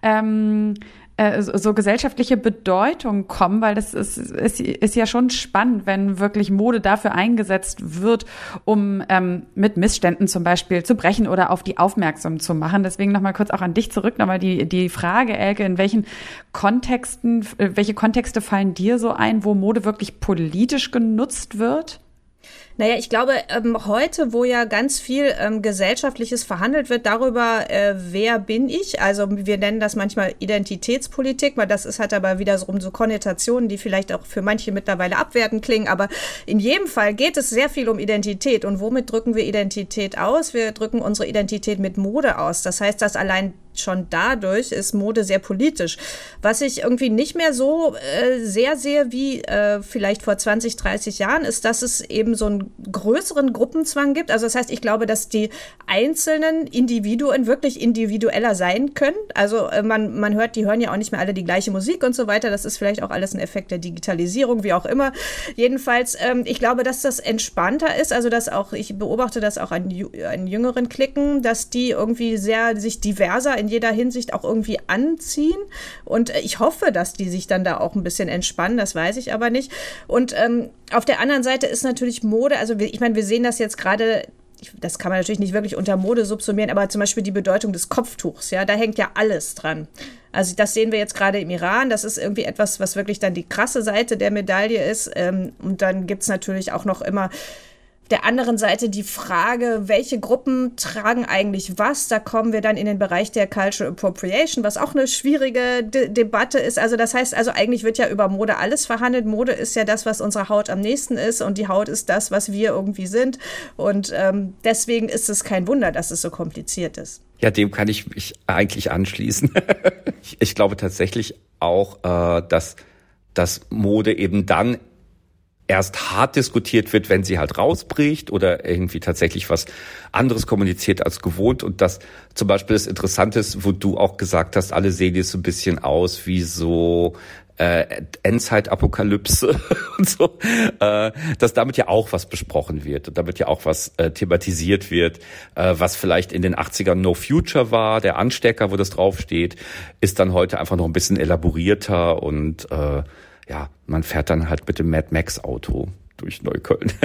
ähm, äh, so, so gesellschaftliche Bedeutung kommen, weil das ist, ist, ist ja schon spannend, wenn wirklich Mode dafür eingesetzt wird, um ähm, mit Missständen zum Beispiel zu brechen oder auf die aufmerksam zu machen. Deswegen noch mal kurz auch an dich zurück, nochmal die die Frage, Elke, in welchen Kontexten, welche Kontexte fallen dir so ein, wo Mode wirklich politisch genutzt wird? Naja, ich glaube, ähm, heute, wo ja ganz viel ähm, Gesellschaftliches verhandelt wird darüber, äh, wer bin ich? Also wir nennen das manchmal Identitätspolitik, weil das ist halt aber wiederum so Konnotationen, die vielleicht auch für manche mittlerweile abwertend klingen. Aber in jedem Fall geht es sehr viel um Identität. Und womit drücken wir Identität aus? Wir drücken unsere Identität mit Mode aus. Das heißt, dass allein schon dadurch ist Mode sehr politisch. Was ich irgendwie nicht mehr so äh, sehr sehe wie äh, vielleicht vor zwanzig, dreißig Jahren, ist, dass es eben so einen größeren Gruppenzwang gibt. Also das heißt, ich glaube, dass die einzelnen Individuen wirklich individueller sein können. Also äh, man, man hört, die hören ja auch nicht mehr alle die gleiche Musik und so weiter. Das ist vielleicht auch alles ein Effekt der Digitalisierung, wie auch immer. Jedenfalls, ähm, ich glaube, dass das entspannter ist. Also dass auch, ich beobachte das auch an, an jüngeren Klicken, dass die irgendwie sehr sich diverser in jeder Hinsicht auch irgendwie anziehen. Und ich hoffe, dass die sich dann da auch ein bisschen entspannen, das weiß ich aber nicht. Und ähm, auf der anderen Seite ist natürlich Mode, also wir, ich meine, wir sehen das jetzt gerade, das kann man natürlich nicht wirklich unter Mode subsumieren, aber zum Beispiel die Bedeutung des Kopftuchs, ja, da hängt ja alles dran. Also das sehen wir jetzt gerade im Iran, das ist irgendwie etwas, was wirklich dann die krasse Seite der Medaille ist. Ähm, und dann gibt's natürlich auch noch immer der anderen Seite die Frage, welche Gruppen tragen eigentlich was? Da kommen wir dann in den Bereich der Cultural Appropriation, was auch eine schwierige De- Debatte ist. Also das heißt, also eigentlich wird ja über Mode alles verhandelt. Mode ist ja das, was unserer Haut am nächsten ist und die Haut ist das, was wir irgendwie sind. Und ähm, deswegen ist es kein Wunder, dass es so kompliziert ist. Ja, dem kann ich mich eigentlich anschließen. ich, ich glaube tatsächlich auch, äh, dass, dass Mode eben dann erst hart diskutiert wird, wenn sie halt rausbricht oder irgendwie tatsächlich was anderes kommuniziert als gewohnt. Und das zum Beispiel das Interessante ist, wo du auch gesagt hast, alle sehen jetzt so ein bisschen aus wie so äh, Endzeit-Apokalypse und so, äh, dass damit ja auch was besprochen wird und damit ja auch was äh, thematisiert wird, äh, was vielleicht in den achtzigern No Future war, der Anstecker, wo das draufsteht, ist dann heute einfach noch ein bisschen elaborierter und äh, ja, man fährt dann halt mit dem Mad Max Auto durch Neukölln.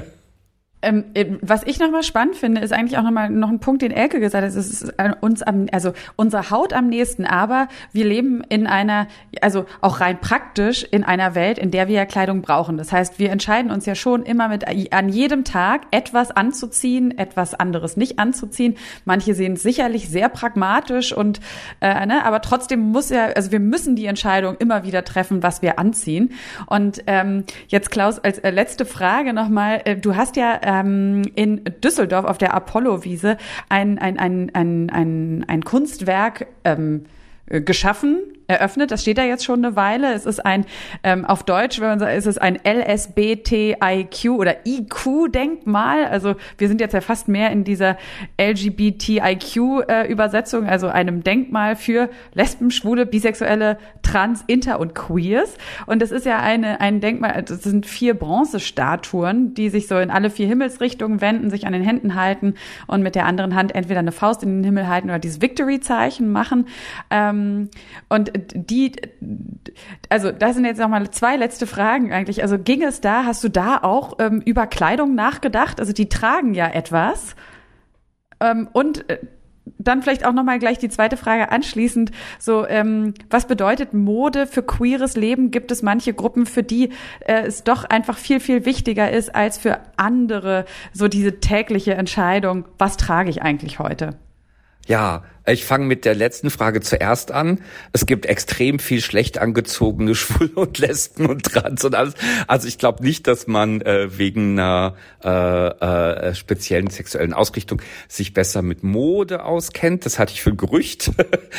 Ähm, was ich nochmal spannend finde, ist eigentlich auch nochmal noch ein Punkt, den Elke gesagt hat, es ist uns am, also unsere Haut am nächsten, aber wir leben in einer, also auch rein praktisch in einer Welt, in der wir ja Kleidung brauchen. Das heißt, wir entscheiden uns ja schon immer mit an jedem Tag etwas anzuziehen, etwas anderes nicht anzuziehen. Manche sehen es sicherlich sehr pragmatisch und äh, ne, aber trotzdem muss ja, also wir müssen die Entscheidung immer wieder treffen, was wir anziehen. Und ähm, jetzt Klaus, als äh, letzte Frage nochmal, äh, du hast ja in Düsseldorf auf der Apollo-Wiese ein, ein, ein, ein, ein, ein Kunstwerk ähm, geschaffen, eröffnet. Das steht da jetzt schon eine Weile. Es ist ein, ähm, auf Deutsch, wenn man sagt, ist es ein L S B T I Q oder I Q-Denkmal. Also wir sind jetzt ja fast mehr in dieser L G B T I Q-Übersetzung, äh, also einem Denkmal für Lesben, Schwule, Bisexuelle, Trans, Inter und Queers. Und das ist ja eine, ein Denkmal, das sind vier Bronzestatuen, die sich so in alle vier Himmelsrichtungen wenden, sich an den Händen halten und mit der anderen Hand entweder eine Faust in den Himmel halten oder dieses Victory-Zeichen machen. Ähm, und die, also das sind jetzt nochmal zwei letzte Fragen eigentlich. Also ging es da, hast du da auch ähm, über Kleidung nachgedacht? Also die tragen ja etwas. Ähm, und äh, dann vielleicht auch nochmal gleich die zweite Frage anschließend. So, ähm, was bedeutet Mode für queeres Leben? Gibt es manche Gruppen, für die äh, es doch einfach viel, viel wichtiger ist als für andere, so diese tägliche Entscheidung, was trage ich eigentlich heute? Ja, ich fange mit der letzten Frage zuerst an. Es gibt extrem viel schlecht angezogene Schwule und Lesben und Trans und alles. Also ich glaube nicht, dass man äh, wegen einer äh, äh, speziellen sexuellen Ausrichtung sich besser mit Mode auskennt. Das hatte ich für ein Gerücht.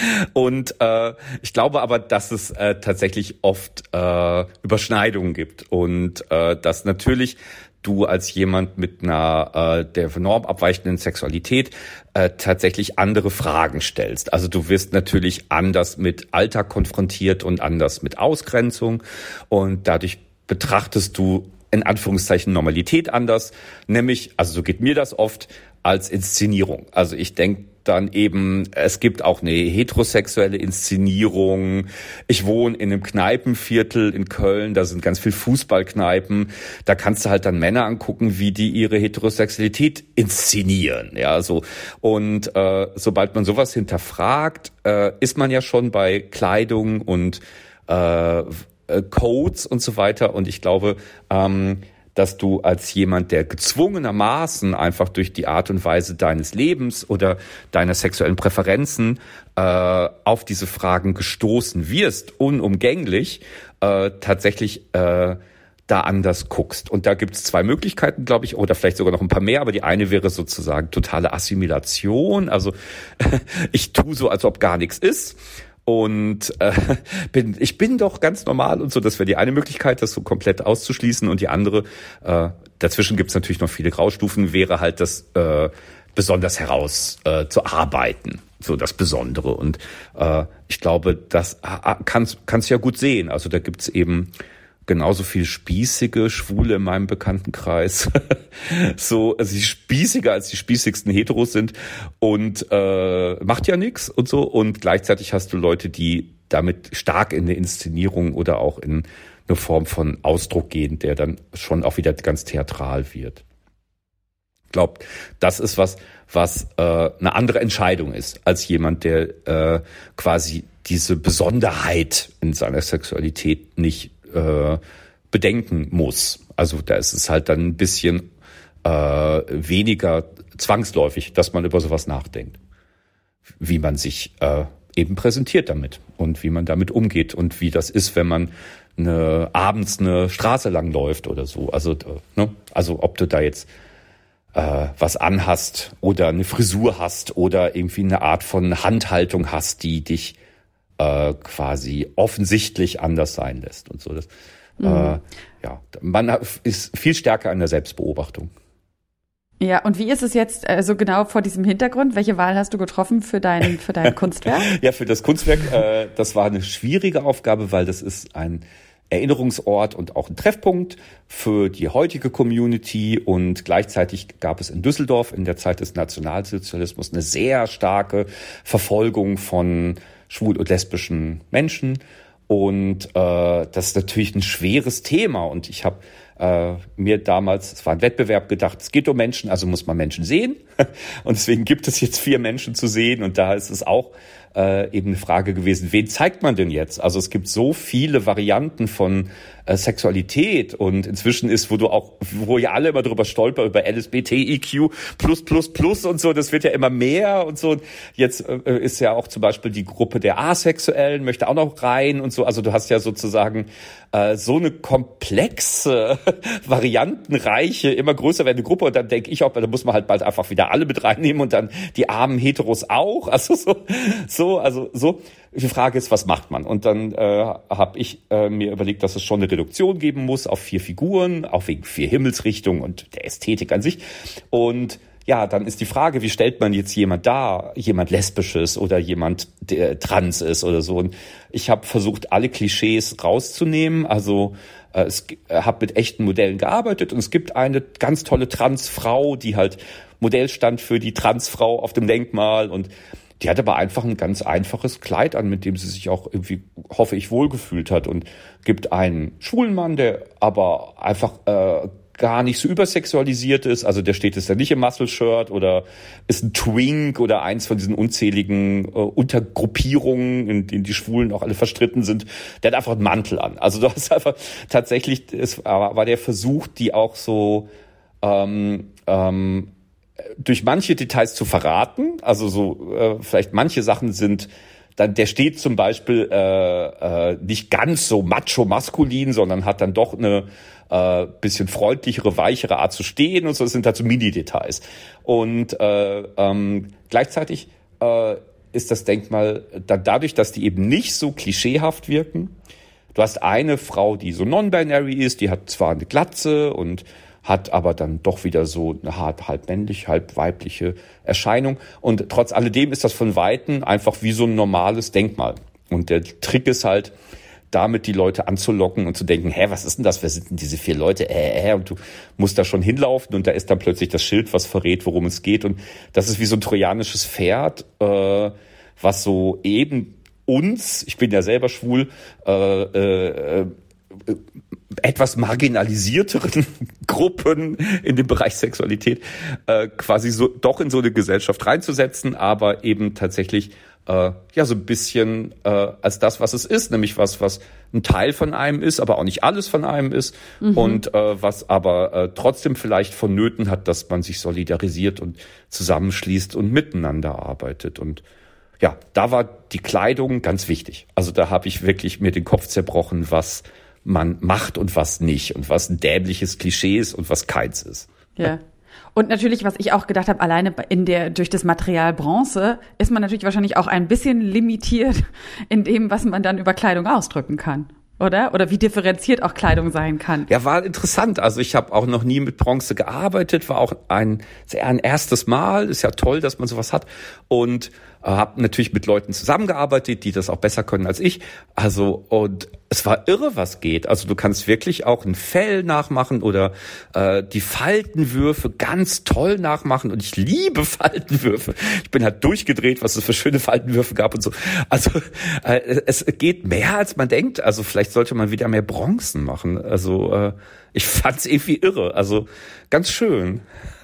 Und äh, ich glaube aber, dass es äh, tatsächlich oft äh, Überschneidungen gibt und äh, dass natürlich du als jemand mit einer äh, der Norm abweichenden Sexualität äh, tatsächlich andere Fragen stellst. Also du wirst natürlich anders mit Alltag konfrontiert und anders mit Ausgrenzung und dadurch betrachtest du in Anführungszeichen Normalität anders, nämlich, also so geht mir das oft, als Inszenierung. Also ich denke dann eben, es gibt auch eine heterosexuelle Inszenierung. Ich wohne in einem Kneipenviertel in Köln, da sind ganz viel Fußballkneipen. Da kannst du halt dann Männer angucken, wie die ihre Heterosexualität inszenieren. Ja, so. Und äh, sobald man sowas hinterfragt, äh, ist man ja schon bei Kleidung und äh, Codes und so weiter. Und ich glaube, ähm, dass du als jemand, der gezwungenermaßen einfach durch die Art und Weise deines Lebens oder deiner sexuellen Präferenzen äh, auf diese Fragen gestoßen wirst, unumgänglich, äh, tatsächlich äh, da anders guckst. Und da gibt es zwei Möglichkeiten, glaube ich, oder vielleicht sogar noch ein paar mehr, aber die eine wäre sozusagen totale Assimilation. Also ich tue so, als ob gar nichts ist. Und äh, bin ich bin doch ganz normal und so. Das wäre die eine Möglichkeit, das so komplett auszuschließen. Und die andere, äh, dazwischen gibt es natürlich noch viele Graustufen, wäre halt das äh, besonders heraus äh, zu arbeiten, so das Besondere. Und äh, ich glaube, das äh, kannst kannst du ja gut sehen. Also da gibt's eben genauso viel spießige Schwule in meinem Bekanntenkreis. So, also die spießiger als die spießigsten Heteros sind und äh, macht ja nichts und so. Und gleichzeitig hast du Leute, die damit stark in eine Inszenierung oder auch in eine Form von Ausdruck gehen, der dann schon auch wieder ganz theatral wird. Ich glaube, das ist was, was äh, eine andere Entscheidung ist, als jemand, der äh, quasi diese Besonderheit in seiner Sexualität nicht äh, bedenken muss. Also da ist es halt dann ein bisschen äh, weniger zwangsläufig, dass man über sowas nachdenkt. Wie man sich äh, eben präsentiert damit und wie man damit umgeht und wie das ist, wenn man eine, abends eine Straße lang läuft oder so. Also, ne? Also ob du da jetzt äh, was anhast oder eine Frisur hast oder irgendwie eine Art von Handhaltung hast, die dich äh, quasi offensichtlich anders sein lässt und so. Das, mhm. äh, ja, man ist viel stärker in der Selbstbeobachtung. Ja, und wie ist es jetzt, also genau vor diesem Hintergrund, welche Wahl hast du getroffen für dein, für dein Kunstwerk? Ja, für das Kunstwerk, äh, das war eine schwierige Aufgabe, weil das ist ein Erinnerungsort und auch ein Treffpunkt für die heutige Community und gleichzeitig gab es in Düsseldorf in der Zeit des Nationalsozialismus eine sehr starke Verfolgung von schwul- und lesbischen Menschen und äh, das ist natürlich ein schweres Thema und ich habe äh, mir damals, es war ein Wettbewerb, gedacht, es geht um Menschen, also muss man Menschen sehen und deswegen gibt es jetzt vier Menschen zu sehen und da ist es auch äh, eben eine Frage gewesen, wen zeigt man denn jetzt? Also es gibt so viele Varianten von äh, Sexualität und inzwischen ist, wo du auch, wo ja alle immer drüber stolpern, über L S B T I Q plus plus plus und so, das wird ja immer mehr und so. Jetzt äh, ist ja auch zum Beispiel die Gruppe der Asexuellen, möchte auch noch rein und so. Also du hast ja sozusagen äh, so eine komplexe, variantenreiche, immer größer werdende Gruppe und dann denke ich auch, da muss man halt bald einfach wieder alle mit reinnehmen und dann die armen Heteros auch. Also so, so, also so. Die Frage ist, was macht man? Und dann äh, habe ich äh, mir überlegt, dass es schon eine Reduktion geben muss auf vier Figuren, auch wegen vier Himmelsrichtungen und der Ästhetik an sich. Und ja, dann ist die Frage, wie stellt man jetzt jemand dar, jemand Lesbisches oder jemand, der trans ist oder so. Und ich habe versucht, alle Klischees rauszunehmen. Also äh, es äh, habe mit echten Modellen gearbeitet und es gibt eine ganz tolle Transfrau, die halt Modell stand für die Transfrau auf dem Denkmal und die hat aber einfach ein ganz einfaches Kleid an, mit dem sie sich auch irgendwie, hoffe ich, wohlgefühlt hat. Und gibt einen schwulen Mann, der aber einfach äh, gar nicht so übersexualisiert ist. Also der steht jetzt da nicht im Muscle-Shirt oder ist ein Twink oder eins von diesen unzähligen äh, Untergruppierungen, in denen die Schwulen auch alle verstritten sind. Der hat einfach einen Mantel an. Also du hast einfach tatsächlich, es war, war der Versuch, die auch so ähm, ähm, durch manche Details zu verraten. Also so äh, vielleicht manche Sachen sind dann, der steht zum Beispiel äh, äh, nicht ganz so macho-maskulin, sondern hat dann doch eine äh, bisschen freundlichere, weichere Art zu stehen und so. Das sind halt so Mini-Details. Und äh, ähm, gleichzeitig äh, ist das Denkmal dann dadurch, dass die eben nicht so klischeehaft wirken. Du hast eine Frau, die so non-binary ist, die hat zwar eine Glatze und hat aber dann doch wieder so eine halb männlich, halb weibliche Erscheinung. Und trotz alledem ist das von Weitem einfach wie so ein normales Denkmal. Und der Trick ist halt, damit die Leute anzulocken und zu denken, hä, was ist denn das? Wer sind denn diese vier Leute? Äh, äh, und du musst da schon hinlaufen und da ist dann plötzlich das Schild, was verrät, worum es geht. Und das ist wie so ein trojanisches Pferd, äh, was so eben uns, ich bin ja selber schwul, äh, äh, äh, etwas marginalisierteren Gruppen in dem Bereich Sexualität äh, quasi so doch in so eine Gesellschaft reinzusetzen, aber eben tatsächlich äh, ja so ein bisschen äh, als das, was es ist, nämlich was, was ein Teil von einem ist, aber auch nicht alles von einem ist mhm. und äh, was aber äh, trotzdem vielleicht vonnöten hat, dass man sich solidarisiert und zusammenschließt und miteinander arbeitet. Und ja, da war die Kleidung ganz wichtig. Also da habe ich wirklich mir den Kopf zerbrochen, was man macht und was nicht und was ein dämliches Klischee ist und was keins ist. Ja. Und natürlich, was ich auch gedacht habe, alleine in der durch das Material Bronze ist man natürlich wahrscheinlich auch ein bisschen limitiert in dem, was man dann über Kleidung ausdrücken kann. Oder? Oder wie differenziert auch Kleidung sein kann. Ja, war interessant. Also ich habe auch noch nie mit Bronze gearbeitet, war auch ein sehr ein erstes Mal. Ist ja toll, dass man sowas hat. Und äh, habe natürlich mit Leuten zusammengearbeitet, die das auch besser können als ich. Also und es war irre, was geht. Also du kannst wirklich auch ein Fell nachmachen oder äh, die Faltenwürfe ganz toll nachmachen. Und ich liebe Faltenwürfe. Ich bin halt durchgedreht, was es für schöne Faltenwürfe gab und so. Also äh, es geht mehr, als man denkt. Also vielleicht sollte man wieder mehr Bronzen machen. Also äh, ich fand's irgendwie irre. Also ganz schön.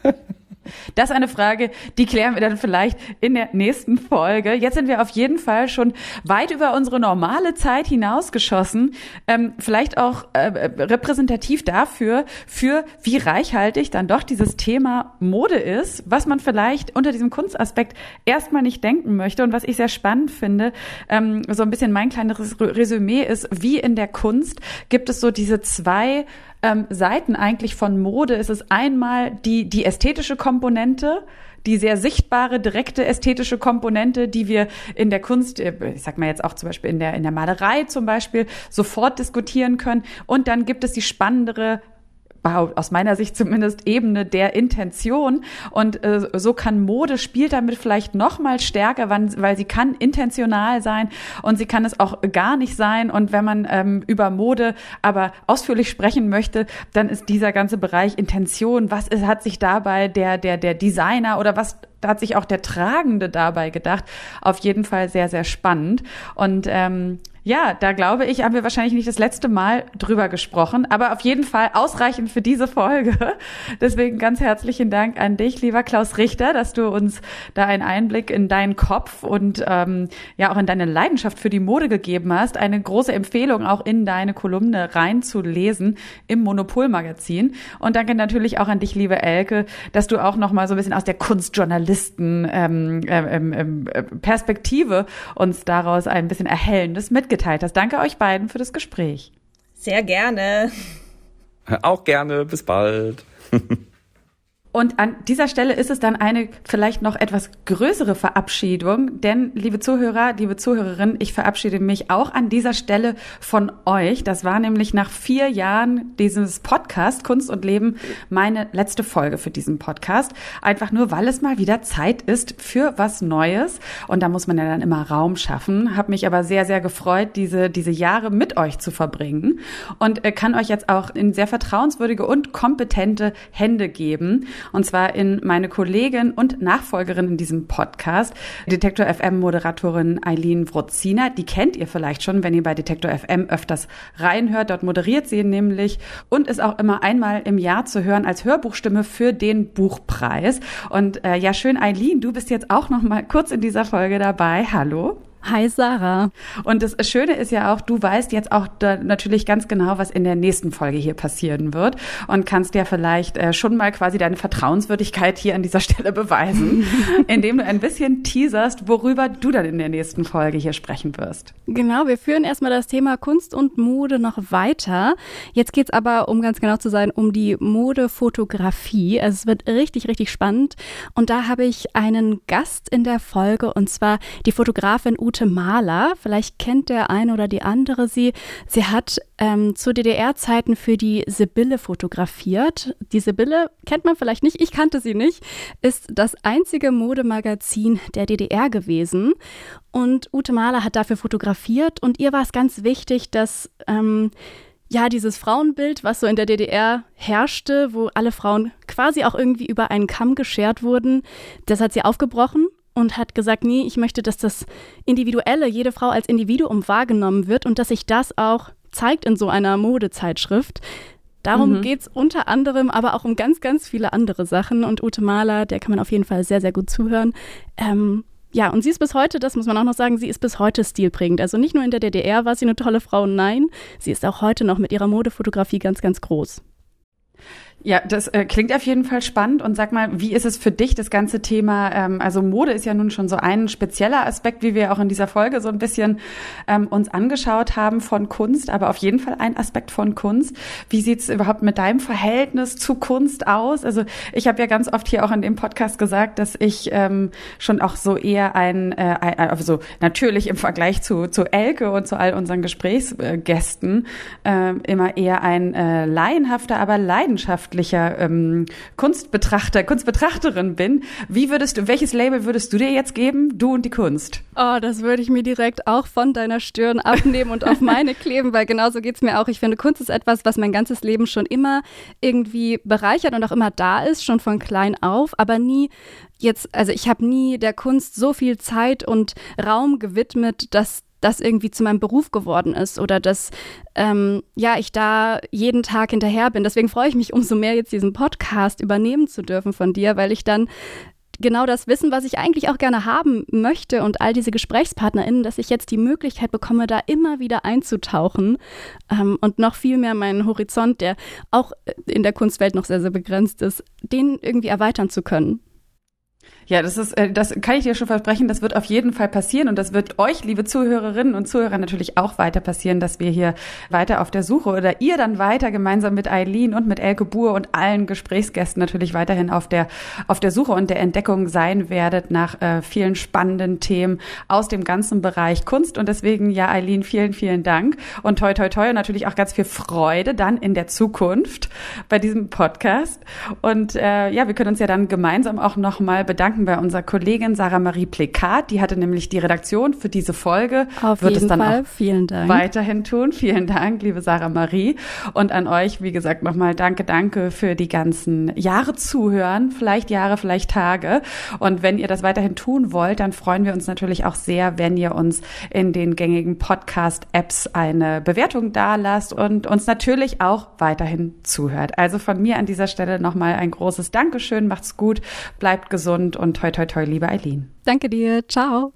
Das ist eine Frage, die klären wir dann vielleicht in der nächsten Folge. Jetzt sind wir auf jeden Fall schon weit über unsere normale Zeit hinausgeschossen. Ähm, vielleicht auch äh, repräsentativ dafür, für wie reichhaltig dann doch dieses Thema Mode ist, was man vielleicht unter diesem Kunstaspekt erstmal nicht denken möchte. Und was ich sehr spannend finde, ähm, so ein bisschen mein kleines Resümee ist, wie in der Kunst gibt es so diese zwei Ähm, Seiten eigentlich von Mode. Ist es einmal die die ästhetische Komponente, die sehr sichtbare, direkte ästhetische Komponente, die wir in der Kunst, ich sag mal jetzt auch zum Beispiel in der in der Malerei zum Beispiel, sofort diskutieren können. Und dann gibt es die spannendere, aus meiner Sicht zumindest, Ebene der Intention. Und äh, so kann Mode spielt damit vielleicht noch mal stärker, wann, weil sie kann intentional sein und sie kann es auch gar nicht sein. Und wenn man ähm, über Mode aber ausführlich sprechen möchte, dann ist dieser ganze Bereich Intention, was ist, hat sich dabei der der der Designer oder was da hat sich auch der Tragende dabei gedacht, auf jeden Fall sehr, sehr spannend. Und ähm, ja, da glaube ich, haben wir wahrscheinlich nicht das letzte Mal drüber gesprochen, aber auf jeden Fall ausreichend für diese Folge. Deswegen ganz herzlichen Dank an dich, lieber Klaus Richter, dass du uns da einen Einblick in deinen Kopf und ähm, ja auch in deine Leidenschaft für die Mode gegeben hast. Eine große Empfehlung, auch in deine Kolumne reinzulesen im Monopol-Magazin. Und danke natürlich auch an dich, liebe Elke, dass du auch noch mal so ein bisschen aus der Kunstjournalisten ähm, ähm, ähm, Perspektive uns daraus ein bisschen Erhellendes mitgeteilt hast. Danke euch beiden für das Gespräch. Sehr gerne. Auch gerne. Bis bald. Und an dieser Stelle ist es dann eine vielleicht noch etwas größere Verabschiedung, denn, liebe Zuhörer, liebe Zuhörerinnen, ich verabschiede mich auch an dieser Stelle von euch. Das war nämlich nach vier Jahren dieses Podcast Kunst und Leben meine letzte Folge für diesen Podcast. Einfach nur, weil es mal wieder Zeit ist für was Neues. Und da muss man ja dann immer Raum schaffen. Hab mich aber sehr, sehr gefreut, diese diese Jahre mit euch zu verbringen und kann euch jetzt auch in sehr vertrauenswürdige und kompetente Hände geben. Und zwar in meine Kollegin und Nachfolgerin in diesem Podcast, Detektor F M-Moderatorin Eileen Wrozina. Die kennt ihr vielleicht schon, wenn ihr bei Detektor F M öfters reinhört. Dort moderiert sie nämlich und ist auch immer einmal im Jahr zu hören als Hörbuchstimme für den Buchpreis. Und äh, ja, schön, Eileen, du bist jetzt auch noch mal kurz in dieser Folge dabei. Hallo. Hi Sarah. Und das Schöne ist ja auch, du weißt jetzt auch da natürlich ganz genau, was in der nächsten Folge hier passieren wird und kannst ja vielleicht äh, schon mal quasi deine Vertrauenswürdigkeit hier an dieser Stelle beweisen, indem du ein bisschen teaserst, worüber du dann in der nächsten Folge hier sprechen wirst. Genau, wir führen erstmal das Thema Kunst und Mode noch weiter. Jetzt geht's aber, um ganz genau zu sein, um die Modefotografie. Also es wird richtig, richtig spannend. Und da habe ich einen Gast in der Folge, und zwar die Fotografin Ute Mahler. Vielleicht kennt der eine oder die andere sie. Sie hat ähm, zu D D R-Zeiten für die Sibylle fotografiert. Die Sibylle kennt man vielleicht nicht, ich kannte sie nicht, ist das einzige Modemagazin der D D R gewesen. Und Ute Mahler hat dafür fotografiert und ihr war es ganz wichtig, dass ähm, ja, dieses Frauenbild, was so in der D D R herrschte, wo alle Frauen quasi auch irgendwie über einen Kamm geschert wurden, das hat sie aufgebrochen und hat gesagt, nee, ich möchte, dass das Individuelle, jede Frau als Individuum wahrgenommen wird und dass sich das auch zeigt in so einer Modezeitschrift. Darum mhm. geht's unter anderem, aber auch um ganz, ganz viele andere Sachen. Und Ute Mahler, der kann man auf jeden Fall sehr, sehr gut zuhören. Ähm, ja, und sie ist bis heute, das muss man auch noch sagen, sie ist bis heute stilprägend. Also nicht nur in der D D R war sie eine tolle Frau, nein, sie ist auch heute noch mit ihrer Modefotografie ganz, ganz groß. Ja, das äh, klingt auf jeden Fall spannend. Und sag mal, wie ist es für dich, das ganze Thema, ähm, also Mode ist ja nun schon so ein spezieller Aspekt, wie wir auch in dieser Folge so ein bisschen ähm, uns angeschaut haben von Kunst, aber auf jeden Fall ein Aspekt von Kunst. Wie sieht's überhaupt mit deinem Verhältnis zu Kunst aus? Also ich habe ja ganz oft hier auch in dem Podcast gesagt, dass ich ähm, schon auch so eher ein, äh, also natürlich im Vergleich zu, zu Elke und zu all unseren Gesprächsgästen äh, immer eher ein äh, laienhafter, aber leidenschaftlicher Ähm, Kunstbetrachter, Kunstbetrachterin bin. Wie würdest du, welches Label würdest du dir jetzt geben? Du und die Kunst. Oh, das würde ich mir direkt auch von deiner Stirn abnehmen und auf meine kleben, weil genauso geht's mir auch. Ich finde, Kunst ist etwas, was mein ganzes Leben schon immer irgendwie bereichert und auch immer da ist, schon von klein auf, aber nie jetzt, also ich habe nie der Kunst so viel Zeit und Raum gewidmet, dass das irgendwie zu meinem Beruf geworden ist oder dass ähm, ja, ich da jeden Tag hinterher bin. Deswegen freue ich mich umso mehr, jetzt diesen Podcast übernehmen zu dürfen von dir, weil ich dann genau das Wissen, was ich eigentlich auch gerne haben möchte und all diese GesprächspartnerInnen, dass ich jetzt die Möglichkeit bekomme, da immer wieder einzutauchen ähm, und noch viel mehr meinen Horizont, der auch in der Kunstwelt noch sehr, sehr begrenzt ist, den irgendwie erweitern zu können. Ja, das ist, das kann ich dir schon versprechen, das wird auf jeden Fall passieren und das wird euch, liebe Zuhörerinnen und Zuhörer, natürlich auch weiter passieren, dass wir hier weiter auf der Suche oder ihr dann weiter gemeinsam mit Eileen und mit Elke Buhr und allen Gesprächsgästen natürlich weiterhin auf der auf der Suche und der Entdeckung sein werdet nach äh, vielen spannenden Themen aus dem ganzen Bereich Kunst und deswegen, ja, Eileen, vielen, vielen Dank und toi, toi, toi und natürlich auch ganz viel Freude dann in der Zukunft bei diesem Podcast und äh, ja, wir können uns ja dann gemeinsam auch nochmal bedanken bei unserer Kollegin Sarah Marie Plekat. Die hatte nämlich die Redaktion für diese Folge. Auf Wird jeden es dann Fall. auch Vielen Dank. Weiterhin tun. Vielen Dank, liebe Sarah Marie. Und an euch, wie gesagt, nochmal danke, danke für die ganzen Jahre zuhören. Vielleicht Jahre, vielleicht Tage. Und wenn ihr das weiterhin tun wollt, dann freuen wir uns natürlich auch sehr, wenn ihr uns in den gängigen Podcast-Apps eine Bewertung dalasst und uns natürlich auch weiterhin zuhört. Also von mir an dieser Stelle nochmal ein großes Dankeschön. Macht's gut, bleibt gesund und toi, toi, toi, liebe Eileen. Danke dir. Ciao.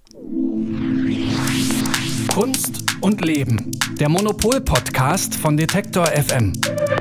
Kunst und Leben. Der Monopol-Podcast von Detektor F M.